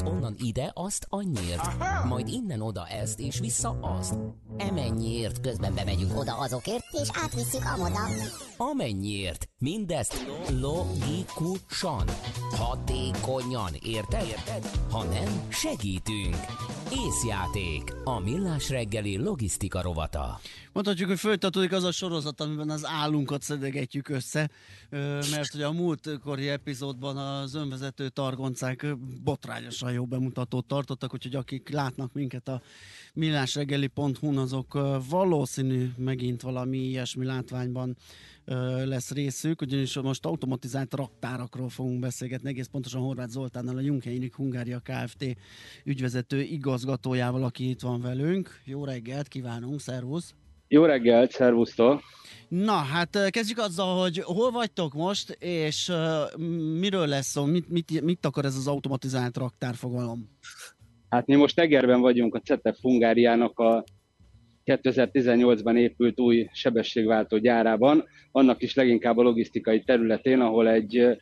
onnan ide, azt annyiért. Majd innen oda ezt, és vissza azt. Emennyiért közben bemegyünk oda azokért, és átvisszük amoda. Amennyiért. Mindezt logikusan, hatékonyan, érted? Ha nem, segítünk. Észjáték, a Millás reggeli logisztika rovata. Mondhatjuk, hogy folytatódik az a sorozat, amiben az állunkat szedegetjük össze, mert ugye a múltkori epizódban az önvezető targoncák botrányosan jó bemutatót tartottak, úgyhogy akik látnak minket a millásreggeli.hu-n, azok valószínű megint valami ilyesmi látványban lesz részük, ugyanis most automatizált raktárakról fogunk beszélgetni, egész pontosan Horváth Zoltánnal, a Jungheinrich Hungária Kft. Ügyvezető igazgatójával, aki itt van velünk. Jó reggelt kívánunk, szervusz! Jó reggelt, szervusztok! Na, hát kezdjük azzal, hogy hol vagytok most, és miről lesz szó, mit akar ez az automatizált raktárfogalom? Hát mi most Egerben vagyunk, a CETEP Hungáriának a 2018-ban épült új sebességváltó gyárában, annak is leginkább a logisztikai területén, ahol egy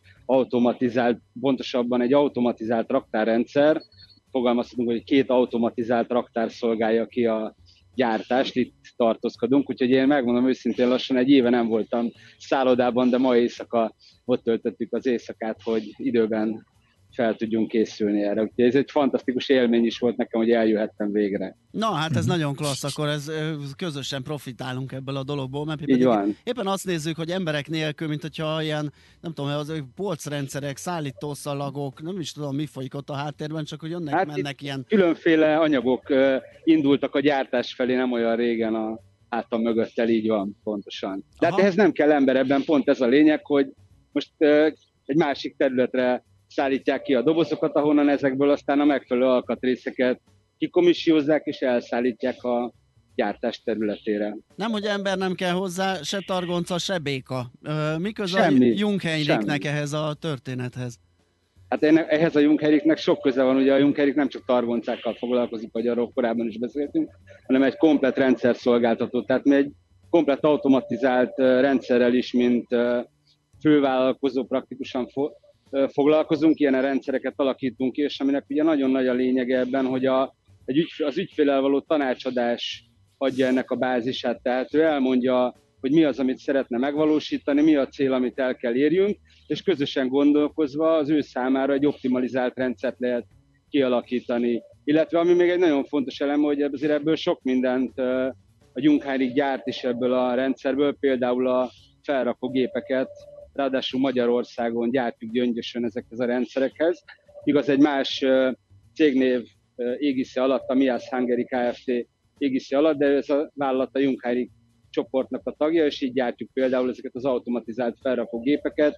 pontosabban egy automatizált raktárrendszer, fogalmazhatunk, hogy 2 automatizált raktár szolgálja ki a gyártást, itt tartózkodunk, úgyhogy én megmondom őszintén, lassan egy éve nem voltam szállodában, de ma éjszaka ott töltöttük az éjszakát, hogy időben fel tudjunk készülni erre. Úgyhogy ez egy fantasztikus élmény is volt nekem, hogy eljöhettem végre. Na, hát ez nagyon klassz, akkor közösen profitálunk ebből a dologból, mert éppen azt nézzük, hogy emberek nélkül, mint hogyha ilyen, nem tudom, az polcrendszerek, szállítószalagok, nem is tudom, mi folyik ott a háttérben, csak hogy jönnek, mennek ilyen. Különféle anyagok indultak a gyártás felé nem olyan régen a hátam mögöttel, így van, pontosan. De hát ehhez nem kell ember, ebben pont ez a lényeg, hogy most egy másik területre szállítják ki a dobozokat, ahonnan ezekből aztán a megfelelő alkatrészeket kikomissiozzák és elszállítják a gyártás területére. Nem, hogy ember nem kell hozzá, se targonca, se béka. Mi köze a Jungheinrichnek ehhez a történethez? Hát ehhez a Jungheinrichnek sok köze van, ugye a Jungheinrich nem csak targoncákkal foglalkozik, ahogy arról korábban is beszéltünk, hanem egy komplett rendszerszolgáltató. Tehát mi egy komplett automatizált rendszerrel is, mint fővállalkozó praktikusan foglalkozunk, ilyen rendszereket alakítunk ki, és aminek ugye nagyon nagy a lényege ebben, hogy az ügyféllel való tanácsadás adja ennek a bázisát, tehát ő elmondja, hogy mi az, amit szeretne megvalósítani, mi a cél, amit el kell érjünk, és közösen gondolkozva az ő számára egy optimalizált rendszert lehet kialakítani. Illetve ami még egy nagyon fontos elem, hogy azért ebből sok mindent a Jungheinrich gyárt is ebből a rendszerből, például a felrakógépeket, ráadásul Magyarországon gyártjuk Gyöngyösön ezekhez a rendszerekhez. Igaz, egy más cégnév égisze alatt, a Mias Hungary Kft. Égisze alatt, de ez a vállalat a Jungheinrich csoportnak a tagja, és így gyártjuk például ezeket az automatizált felrakógépeket,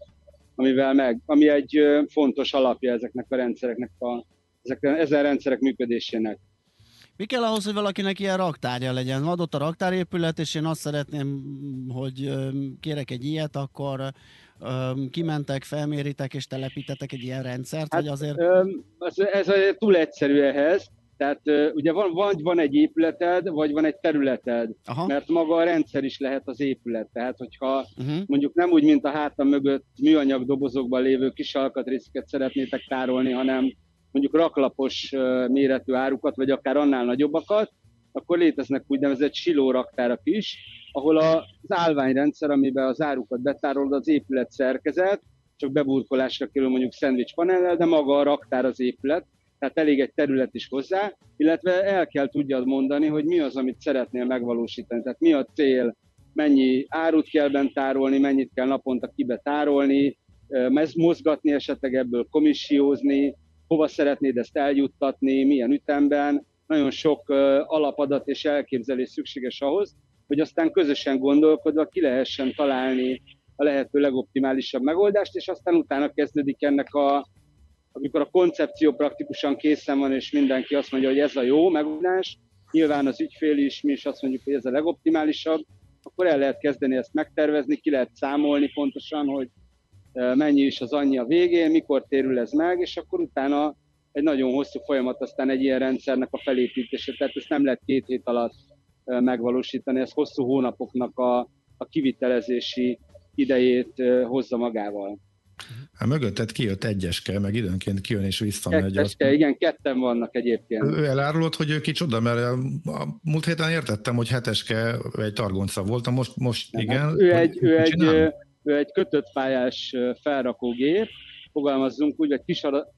ami egy fontos alapja ezeknek a rendszereknek, ezen rendszerek működésének. Mi kell ahhoz, hogy valakinek ilyen raktárja legyen? Adott a raktárépület, és én azt szeretném, hogy kérek egy ilyet, akkor kimentek, felméritek és telepítetek egy ilyen rendszert? Hát, vagy azért... ez túl egyszerű ehhez. Tehát ugye van egy épületed, vagy van egy területed, mert maga a rendszer is lehet az épület. Tehát, hogyha mondjuk nem úgy, mint a hátam mögött műanyag dobozokban lévő kis alkatrészeket szeretnétek tárolni, hanem mondjuk raklapos méretű árukat, vagy akár annál nagyobbakat, akkor léteznek úgynevezett silóraktárak is, ahol az állványrendszer, amiben az árukat betárolod, az épület szerkezet, csak beburkolásra kerül mondjuk szendvicspanellel, de maga a raktár az épület, tehát elég egy terület is hozzá, illetve el kell tudjad mondani, hogy mi az, amit szeretnél megvalósítani, tehát mi a cél, mennyi árut kell bent tárolni, mennyit kell naponta kibe tárolni, mozgatni esetleg ebből komissiózni, hova szeretnéd ezt eljuttatni, milyen ütemben. Nagyon sok alapadat és elképzelés szükséges ahhoz, hogy aztán közösen gondolkodva ki lehessen találni a lehető legoptimálisabb megoldást, és aztán utána kezdődik ennek amikor a koncepció praktikusan készen van, és mindenki azt mondja, hogy ez a jó megoldás, nyilván az ügyfél is, mi is azt mondjuk, hogy ez a legoptimálisabb, akkor el lehet kezdeni ezt megtervezni, ki lehet számolni pontosan, hogy mennyi is az annyi a végén, mikor térül ez meg, és akkor utána egy nagyon hosszú folyamat aztán egy ilyen rendszernek a felépítése, tehát ezt nem lehet 2 hét alatt megvalósítani, ez hosszú hónapoknak a kivitelezési idejét hozza magával. Hát mögötted kijött egyeske, meg időnként kijön és visszamegy. Kettecske, igen, ketten vannak egyébként. Ő elárulod, hogy ő kicsoda, mert a múlt héten értettem, hogy heteske egy targonca volt, most nem, igen. Hát ő egy kötött pályás felrakógép, fogalmazzunk úgy, hogy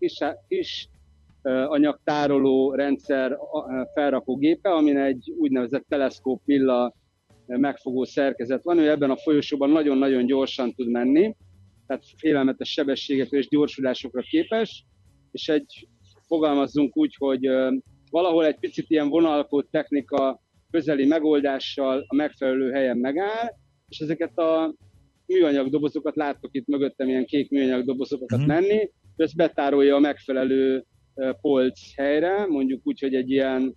kis anyagtároló rendszer felrakógépe, amin egy úgynevezett teleszkóp villa megfogó szerkezet van. Ő ebben a folyosóban nagyon-nagyon gyorsan tud menni, tehát félelmetes sebességekre és gyorsulásokra képes, és fogalmazzunk úgy, hogy valahol egy picit ilyen vonalkód technika közeli megoldással a megfelelő helyen megáll, és ezeket a műanyag dobozokat, láttok itt mögöttem ilyen kék műanyag dobozokat menni, ezt betárolja a megfelelő polc helyre, mondjuk úgy, hogy egy ilyen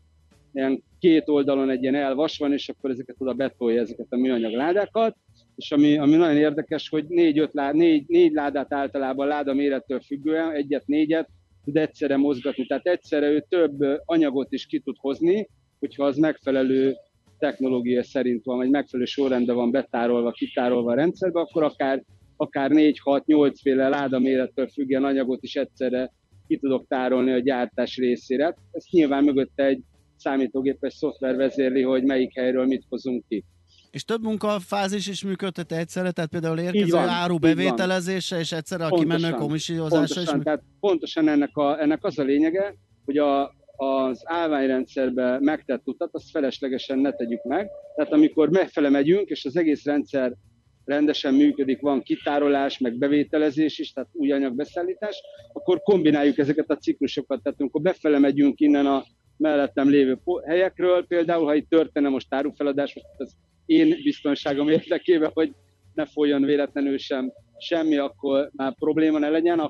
két oldalon egy ilyen elvas van, és akkor ezeket oda betolja, ezeket a műanyag ládákat, és ami nagyon érdekes, hogy négy ládát általában láda mérettől függően, egyet-négyet tud egyszerre mozgatni, tehát egyszerre ő több anyagot is ki tud hozni, hogyha az megfelelő technológia szerint van, vagy megfelelő sorrendben van betárolva, kitárolva a rendszerbe, akkor akár 4-6-8 féle láda mérettől függően anyagot is egyszerre ki tudok tárolni a gyártás részére. Ezt nyilván mögötte egy számítógépes szoftver vezérli, hogy melyik helyről mit hozunk ki. És több munkafázis is működtet egyszerre, tehát például érkező áru bevételezése, és egyszerre a kimenő komissiózása. Pontosan ennek az a lényege, hogy az állványrendszerbe megtett utat, azt feleslegesen ne tegyük meg. Tehát amikor megfele megyünk, és az egész rendszer rendesen működik, van kitárolás, meg bevételezés is, tehát új anyagbeszállítás, akkor kombináljuk ezeket a ciklusokat. Tehát amikor befele megyünk innen a mellettem lévő helyekről, például, ha itt történne most árufeladás, most az én biztonságom érdekében, hogy ne folyjon véletlenül semmi, akkor már probléma ne legyen,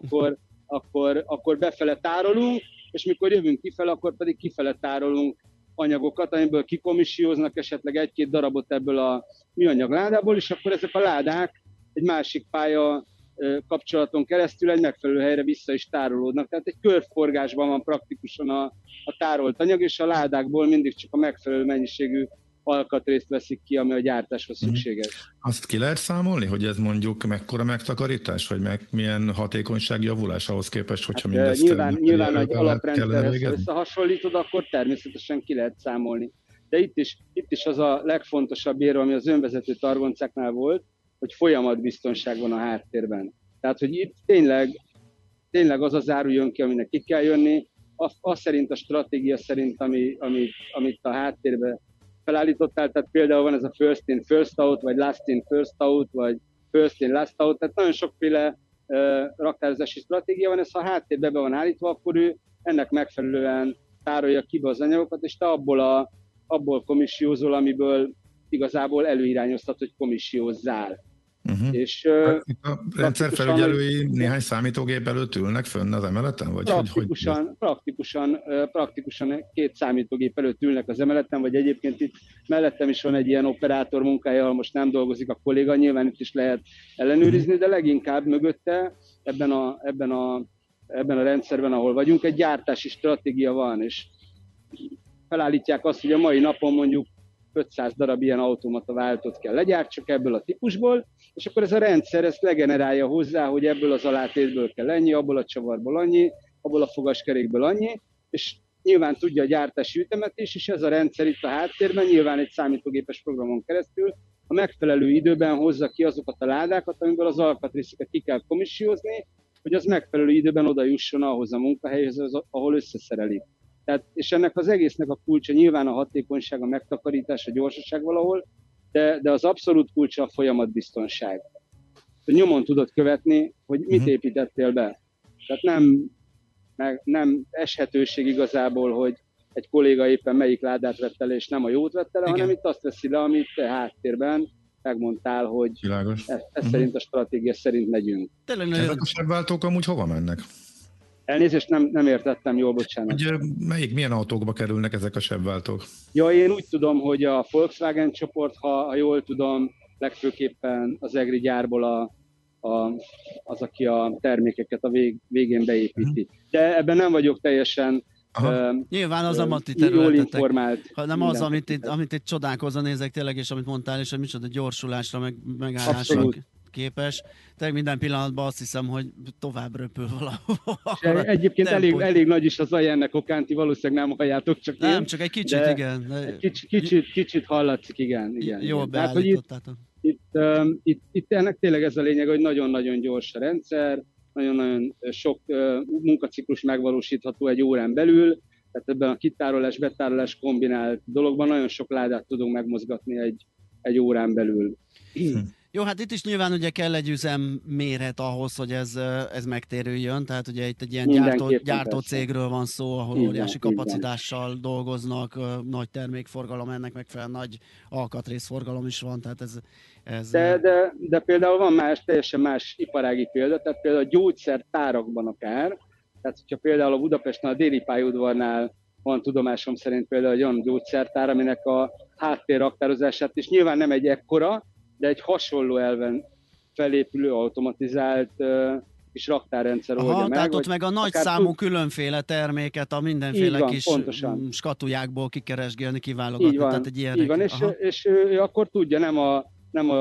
akkor befele tárolunk, és mikor jövünk kifele, akkor pedig kifele tárolunk anyagokat, amiből kikomissióznak esetleg egy-két darabot ebből a műanyag ládából, és akkor ezek a ládák egy másik pálya kapcsolaton keresztül egy megfelelő helyre vissza is tárolódnak. Tehát egy körforgásban van praktikusan a tárolt anyag, és a ládákból mindig csak a megfelelő mennyiségű alkatrészt veszik ki, ami a gyártáshoz szükséges. Azt ki lehet számolni, hogy ez mondjuk mekkora megtakarítás, vagy milyen hatékonysági javulás ahhoz képest, hogyha mindezt... Nyilván egy alaprendszerhez összehasonlítod, akkor természetesen ki lehet számolni. De itt is az a legfontosabb érve, ami az önvezető targoncáknál volt, hogy folyamatbiztonság van a háttérben. Tehát, hogy itt tényleg az az áru jön ki, aminek ki kell jönni, az szerint a stratégia szerint, amit a háttérben felállítottál, tehát például van ez a first in, first out, vagy last in, first out, vagy first in, last out, tehát nagyon sokféle raktározási stratégia van, ez ha a háttérbe be van állítva, akkor ő ennek megfelelően tárolja ki be az anyagokat, és te abból komissiózol, amiből igazából előirányoztat, hogy komissiózzál. És, a rendszerfelügyelői néhány számítógép előtt ülnek fönn az emeleten? Vagy praktikusan 2 számítógép előtt ülnek az emeleten, vagy egyébként itt mellettem is van egy ilyen operátor munkája, ahol most nem dolgozik a kolléga, nyilván itt is lehet ellenőrizni, de leginkább mögötte ebben a rendszerben, ahol vagyunk, egy gyártási stratégia van, és felállítják azt, hogy a mai napon mondjuk 500 darab ilyen automata váltót kell legyártsak ebből a típusból, és akkor ez a rendszer ezt legenerálja hozzá, hogy ebből az alátétből kell ennyi, abból a csavarból annyi, abból a fogaskerékből annyi, és nyilván tudja a gyártási ütemet is, és ez a rendszer itt a háttérben nyilván egy számítógépes programon keresztül a megfelelő időben hozza ki azokat a ládákat, amiből az alkatrészeket ki kell komissiózni, hogy az megfelelő időben oda jusson ahhoz a munkahelyhez, ahol összeszerelik. Tehát, és ennek az egésznek a kulcsa nyilván a hatékonyság, a megtakarítás, a gyorsaság valahol, de az abszolút kulcsa a folyamatbiztonság. Hogy nyomon tudod követni, hogy mit építettél be. Tehát nem eshetőség igazából, hogy egy kolléga éppen melyik ládát vett el, és nem a jót vett el, hanem itt azt veszi le, amit te háttérben megmondtál, hogy ez szerint a stratégia szerint megyünk. Ezek a sebváltók amúgy hova mennek? Elnézést, nem értettem jól, bocsánat. Milyen autókba kerülnek ezek a sebváltók? Ja, én úgy tudom, hogy a Volkswagen csoport, ha jól tudom, legfőképpen az EGRI gyárból az, aki a termékeket a végén beépíti. De ebben nem vagyok teljesen nyilván az a mati területetek, hanem az, amit itt csodálkozva nézek tényleg, és amit mondtál, és hogy micsoda gyorsulásra, megállásra képes. Tehát minden pillanatban azt hiszem, hogy tovább röpül valahol. Egyébként elég nagy is az aja ennek okán, ti valószínűleg nem halljátok, csak nem, csak egy kicsit, igen. Kicsit hallatszik, igen. Jól beállítottátok. Itt ennek tényleg ez a lényeg, hogy nagyon-nagyon gyors a rendszer, nagyon-nagyon sok munkaciklus megvalósítható egy órán belül, tehát ebben a kitárolás-betárolás kombinált dologban nagyon sok ládát tudunk megmozgatni egy órán belül. Jó, hát itt is nyilván ugye kell egy üzemméret ahhoz, hogy ez megtérüljön, tehát ugye itt egy ilyen gyártó cégről van szó, ahol óriási kapacitással dolgoznak, nagy termékforgalom, ennek megfelelően nagy alkatrészforgalom is van, tehát ez... De például van teljesen más iparági példa, tehát például a gyógyszertárakban akár, tehát hogyha például a Budapesten a Déli pályaudvarnál van tudomásom szerint például egy olyan gyógyszertár, aminek a háttérraktározását is nyilván nem egy ekkora, de egy hasonló elven felépülő, automatizált kis raktárrendszer oldja meg. Tehát ott meg a nagy számú különféle terméket a mindenféle kis skatujákból kikeresgélni, kiválogatni. Tehát egy ilyen és ő akkor tudja, nem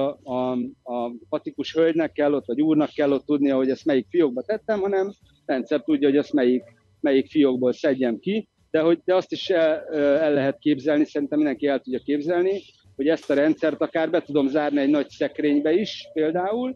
a patikus hölgynek kell ott, vagy úrnak kell ott tudnia, hogy ezt melyik fiókba tettem, hanem a rendszer tudja, hogy ezt melyik fiókból szedjem ki, de azt is el lehet képzelni, szerintem mindenki el tudja képzelni, hogy ezt a rendszert akár be tudom zárni egy nagy szekrénybe is például,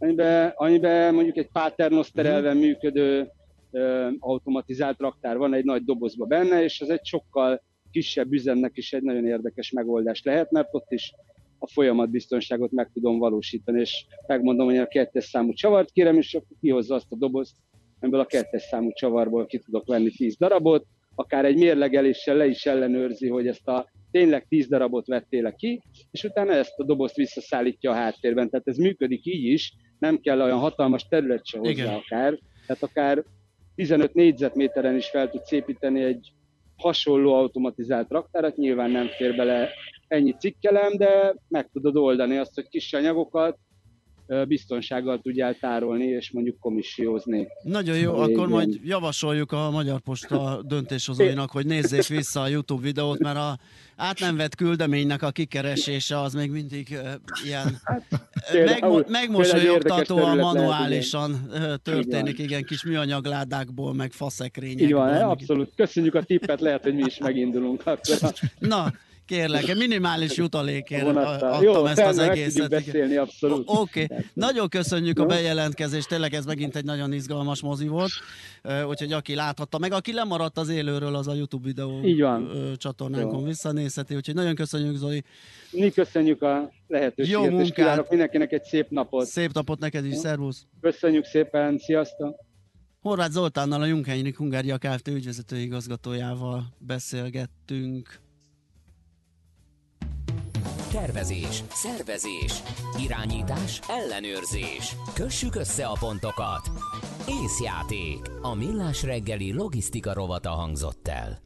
amiben mondjuk egy paternoster elven működő automatizált raktár van egy nagy dobozba benne, és ez egy sokkal kisebb üzemnek is egy nagyon érdekes megoldás lehet, mert ott is a folyamatbiztonságot meg tudom valósítani, és megmondom, hogy a 2-es számú csavart kérem, és akkor kihozza azt a dobozt, amiből a 2-es számú csavarból ki tudok venni 10 darabot, akár egy mérlegeléssel le is ellenőrzi, hogy ezt a tényleg 10 darabot vettél ki, és utána ezt a dobozt visszaszállítja a háttérben. Tehát ez működik így is, nem kell olyan hatalmas terület se hozzá akár. Tehát akár 15 négyzetméteren is fel tudsz építeni egy hasonló automatizált raktárat, nyilván nem fér bele ennyi cikkelem, de meg tudod oldani azt, hogy kis anyagokat biztonsággal tudjál tárolni, és mondjuk komissiózni. Nagyon jó, akkor majd javasoljuk a Magyar Posta döntéshozóinak, hogy nézzék vissza a YouTube videót, mert a át nem vett küldeménynek a kikeresése az még mindig ilyen megmosolyogtatóan manuálisan történik, igen, kis műanyagládákból, meg faszekrényekből. Így van, abszolút. Köszönjük a tippet, lehet, hogy mi is megindulunk akkor. Na, kérlek, minimális jutalékért adtam ezt az egészet. Beszélni, abszolút. Oké. Nagyon köszönjük a bejelentkezést, tényleg ez megint egy nagyon izgalmas mozi volt, úgyhogy aki láthatta, meg aki lemaradt az élőről, az a YouTube videó csatornánkon visszanézheti, úgyhogy nagyon köszönjük, Zoli. Mi köszönjük a lehetőséget, jó munkát. És kívánok mindenkinek egy szép napot. Szép napot neked is, szervusz. Köszönjük szépen, sziasztok. Horváth Zoltánnal, a Jungheinrich Hungária Kft. Ügyvezető igazgatójával beszélgettünk. Tervezés, szervezés, irányítás, ellenőrzés. Kössük össze a pontokat. Észjáték. A Millás reggeli logisztika rovata hangzott el.